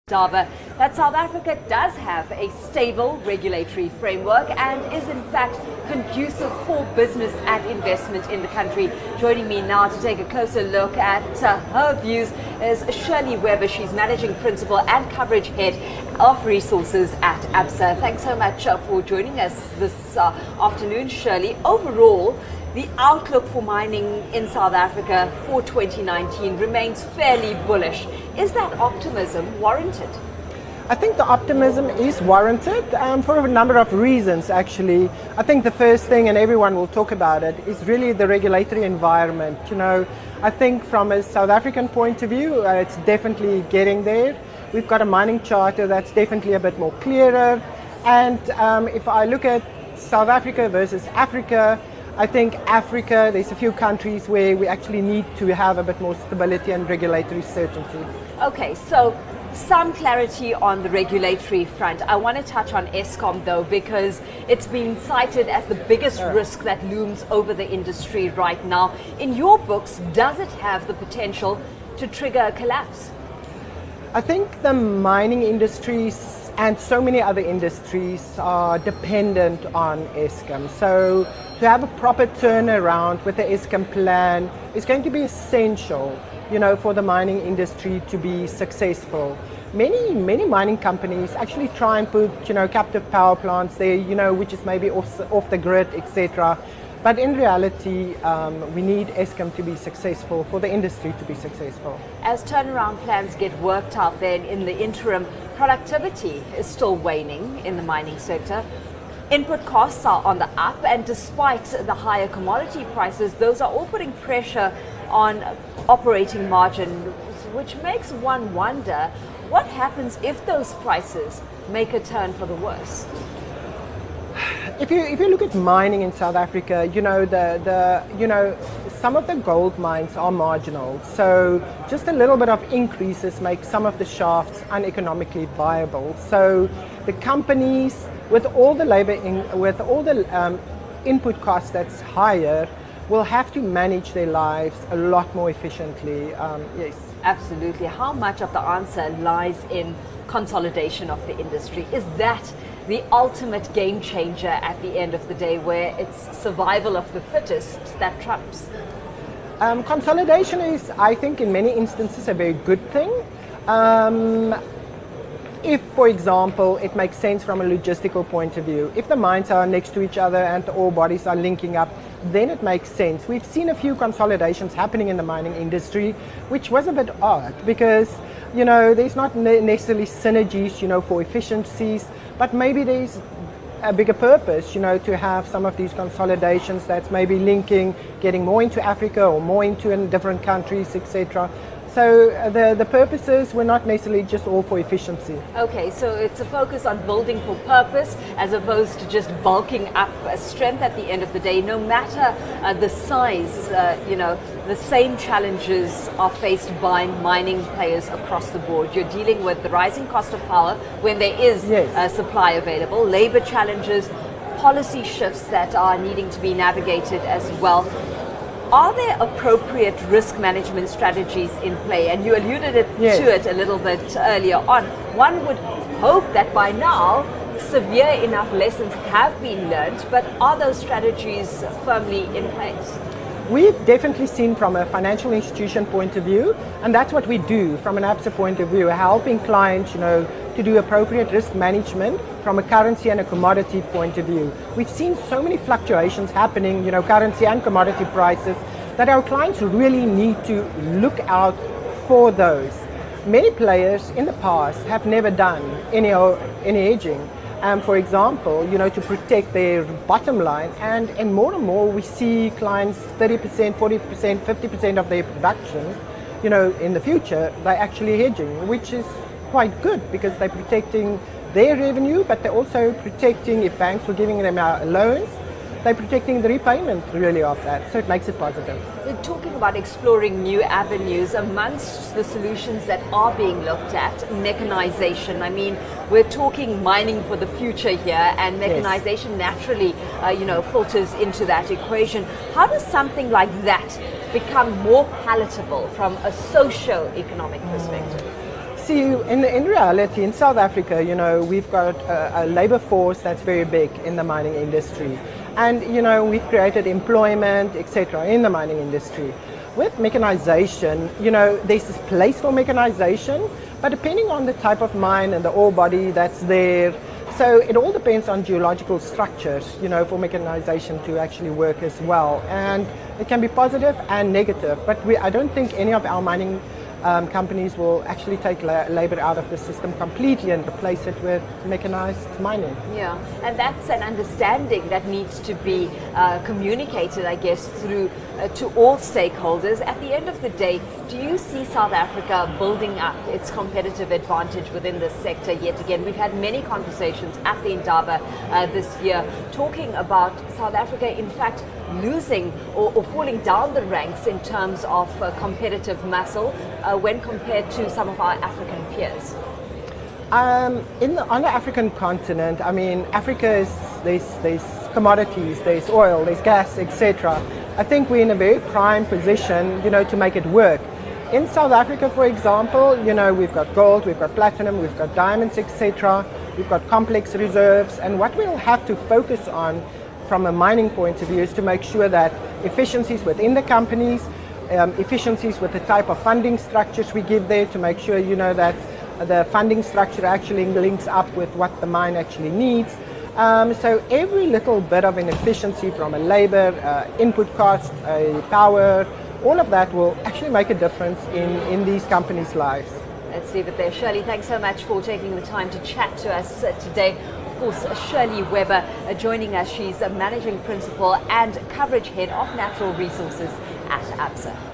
Dava, that South Africa does have a stable regulatory framework and is in fact conducive for business and investment in the country. Joining me now to take a closer look at her views is Shirley Weber. She's Managing Principal and Coverage Head of Resources at Absa. Thanks so much for joining us this afternoon, Shirley. Overall, the outlook for mining in South Africa for 2019 remains fairly bullish. Is that optimism warranted? I think the optimism is warranted for a number of reasons, actually. I think the first thing, and everyone will talk about it, is really the regulatory environment. You know, I think from a South African point of view, it's definitely getting there. We've got a mining charter that's definitely a bit more clearer. And if I look at South Africa versus Africa, I think Africa, there's a few countries where we actually need to have a bit more stability and regulatory certainty. Okay, so some clarity on the regulatory front. I want to touch on Eskom though, because it's been cited as the biggest risk that looms over the industry right now. In your books, does it have the potential to trigger a collapse? I think the mining industries and so many other industries are dependent on Eskom. So to have a proper turnaround with the Eskom plan is going to be essential, you know, for the mining industry to be successful. Many mining companies actually try and put, you know, captive power plants there, you know, which is maybe off the grid, etc. But in reality, we need Eskom to be successful, for the industry to be successful. As turnaround plans get worked out then in the interim, productivity is still waning in the mining sector. Input costs are on the up, and despite the higher commodity prices, those are all putting pressure on operating margin, which makes one wonder what happens if those prices make a turn for the worse. If you look at mining in South Africa, you know, some of the gold mines are marginal. So just a little bit of increases make some of the shafts uneconomically viable. So the companies with all the input costs that's higher will have to manage their lives a lot more efficiently. Yes. Absolutely. How much of the answer lies in consolidation of the industry? Is that the ultimate game changer at the end of the day, where it's survival of the fittest that trumps? Consolidation is, I think, in many instances a very good thing. If, for example, it makes sense from a logistical point of view. If the mines are next to each other and the ore bodies are linking up, then it makes sense. We've seen a few consolidations happening in the mining industry, which was a bit odd because, you know, there's not necessarily synergies, you know, for efficiencies, but maybe there's a bigger purpose, you know, to have some of these consolidations that's maybe linking, getting more into Africa or more into different countries, etc. So the purposes were not necessarily just all for efficiency. Okay, so it's a focus on building for purpose as opposed to just bulking up strength at the end of the day. No matter the size, you know, the same challenges are faced by mining players across the board. You're dealing with the rising cost of power when there is supply available, labor challenges, policy shifts that are needing to be navigated as well. Are there appropriate risk management strategies in play? And you alluded to it a little bit earlier on. One would hope that by now severe enough lessons have been learned, but are those strategies firmly in place? We've definitely seen from a financial institution point of view, and that's what we do from an Absa point of view, helping clients, you know, to do appropriate risk management from a currency and a commodity point of view. We've seen so many fluctuations happening, you know, currency and commodity prices, that our clients really need to look out for those. Many players in the past have never done any hedging. For example, you know, to protect their bottom line, and more we see clients 30%, 40%, 50% of their production, you know, in the future, they're actually hedging, which is quite good because they're protecting their revenue, but they're also protecting, if banks were giving them loans, they're protecting the repayment really of that, so it makes it positive. We're talking about exploring new avenues. Amongst the solutions that are being looked at, mechanization. I mean, we're talking mining for the future here, and mechanization naturally, you know, filters into that equation. How does something like that become more palatable from a socio-economic perspective? See, in reality, in South Africa, you know, we've got a labor force that's very big in the mining industry. And, you know, we've created employment, etc., in the mining industry. With mechanization, you know, there's this place for mechanization, but depending on the type of mine and the ore body that's there, so it all depends on geological structures, you know, for mechanization to actually work as well. And it can be positive and negative, but I don't think any of our mining companies will actually take labor out of the system completely and replace it with mechanized mining. Yeah, and that's an understanding that needs to be communicated, I guess, through to all stakeholders. At the end of the day, do you see South Africa building up its competitive advantage within this sector yet again? We've had many conversations at the Indaba this year talking about South Africa, in fact, losing or falling down the ranks in terms of competitive muscle when compared to some of our African peers. On the African continent, I mean, Africa is there's commodities, there's oil, there's gas, etc. I think we're in a very prime position, you know, to make it work. In South Africa, for example, you know, we've got gold, we've got platinum, we've got diamonds, etc. We've got complex reserves, and what we'll have to focus on from a mining point of view is to make sure that efficiencies within the companies, efficiencies with the type of funding structures we give there, to make sure, you know, that the funding structure actually links up with what the mine actually needs. So every little bit of an efficiency from a labor, input cost, power, all of that will actually make a difference in these companies' lives. Let's leave it there. Shirley, thanks so much for taking the time to chat to us today. Of course, Shirley Weber joining us. She's a managing principal and coverage head of natural resources at Absa.